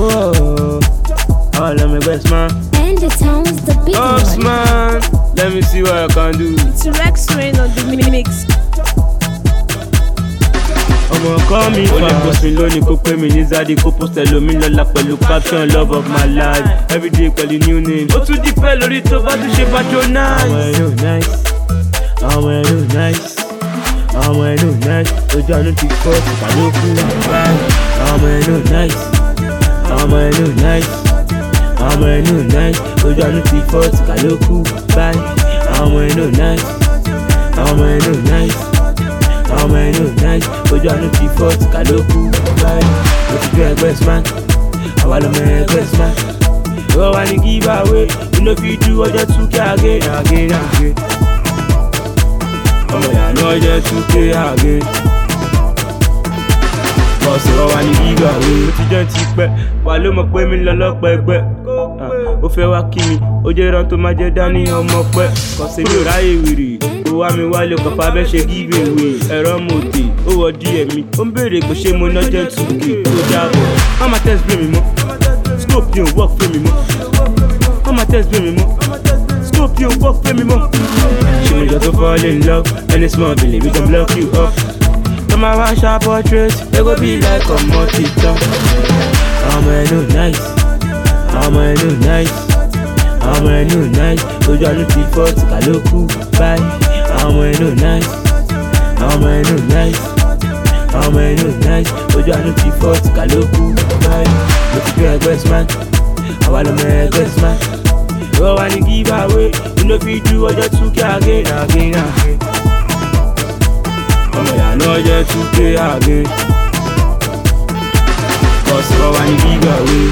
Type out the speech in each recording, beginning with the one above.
Oh, I love my best man. And the town is the big Ups, one. man. Let me see what I can do. It's Rex Rain on the mix. Ọmọ call me fast. Ó lè post mi lónìí kó pé mi ní Zadi kó post ẹlòmí lọ́la pẹ̀lú caption love of my life. Everyday pẹ̀lú new name. Ó tún dípẹ́ lórí tó bá tún ṣe patronize. Ọmọ ẹ̀ ló nice. Ọmọ ẹ̀ ló nice. Ọmọ ẹ̀ ló nice. Ojú àánú ti fọ́ tìkà ló kú. Ọmọ ẹ̀ ló nice. Ọmọ ẹ̀ ló nice. Ọmọ ẹ̀ ló nice. Ojú àánú ti fọ́ tìkà ló kú. Ọmọ ẹ̀ ló nice. Ọmọ ẹ̀ ló nice. Ọmọ ẹ̀ ló nice. Ojú àánú ti fọ́ tìkà ló kú. Mo ti gbé ẹgbẹ́ smart. Àwa lọmọ ẹgbẹ́ smart. Ìwọ wa ní giveaway. You no fit do ọjọ́ 2K again. Ọmọ ìyá náà jẹ́ 2K again. Bọ́sẹ̀ wọ́n wá ní giveaway. Mo ti jẹ́ ti pẹ́, wà ló mọ̀ pé mi lọ lọ́pọ̀ ẹgbẹ́. Ó fẹ́ wá kí mi, ó jẹ́ ìran tó máa jẹ́ dání ọmọ pẹ́. Kọ̀sẹ̀ mi ò ráyè wèrè, ó wá mi wálé kọ̀fà bẹ́ ṣe giveaway. Ẹ̀rọ mòdè, ó wọ díẹ̀ mi, ó ń béèrè pé ṣé mo ná jẹ́ 2K tó jábọ̀. Wọ́n máa test blame mi mọ́, scope ni ò work fún mi mọ́. Wọ́n máa test blame mi mọ́, scope ni ò work fún mi mọ́. Ṣé mo jọ tó fall in love, any small believe we can block you up. Come on, one sharp portrait, they go be like a multi-ton. Ọmọ ẹ̀ ló nice, ọmọ ẹ̀ ló nice, ọmọ ẹ̀ ló nice. Ojú àánú ti fọ́ tìkà ló kú. Ọmọ ẹ̀ ló nice, ọmọ ẹ̀ ló nice, ọmọ ẹ̀ ló nice. Ojú àánú ti fọ́ tìkà ló kú. Mo ti gbé ẹgbẹ́ smart, àwa lọmọ ẹgbẹ́ smart. Ìwọ wa ní giveaway, you no fit do ọjọ́ 2K again. Ọmọ ìyá náà jẹ́ 2K again. Bọ́sẹ̀ wọ́n wá ní giveaway.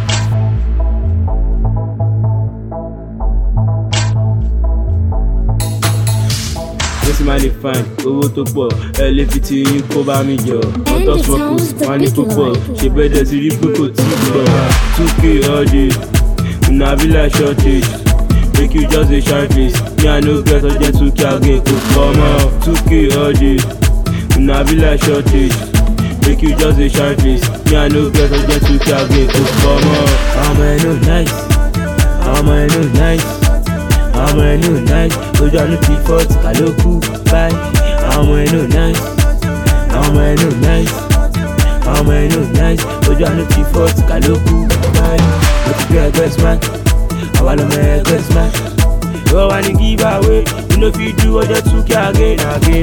Ó sì máa lè fine, owó tó pọ̀, ẹ lè fi ti yín kó bá mi jọ. Ọ̀tọ̀ sọ́kù, wọ́n ní tó pọ̀, ṣe bẹ́ẹ̀ ti rí pé kò tí ì pọ̀. 2K all day, una be like shortage. Make you just dey shine face. Me I no get ọjọ́ 2K again kò pọ̀ mọ́. 2K all day, una be like shortage. Make you just dey shine face. Me I no get ọjọ́ 2K again kò pọ̀ mọ́. Ọmọ ẹ̀ ló nice, ọmọ ẹ̀ ló nice, ọmọ ẹ̀ ló nice. Ojú àánú ti fọ́ tìkà ló kú. Ọmọ ẹ̀ ló nice, ọmọ ẹ̀ ló nice, ọmọ ẹ̀ ló nice. Ojú àánú ti fọ́ tìkà ló kú. Mo ti gbé ẹgbẹ́ smart, àwa lọmọ ẹgbẹ́ smart. Ìwọ wa ní giveaway, you no fit do ọjọ́ 2K again.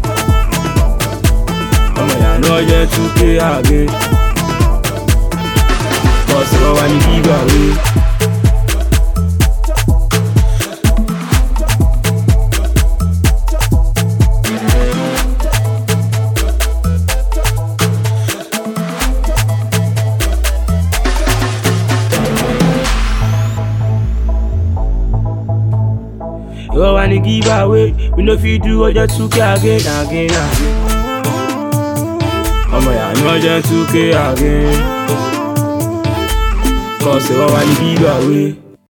Ọmọ ìyá náà jẹ́ 2K again. Bọ́sẹ̀ wọ́n wá ní giveaway. Ìwọ wa ní giveaway, we no fit do ọjọ́ 2K again. Ọmọ ìyá náà jẹ́ 2K again. Bọ́sẹ̀ wọ́n wá ní giveaway.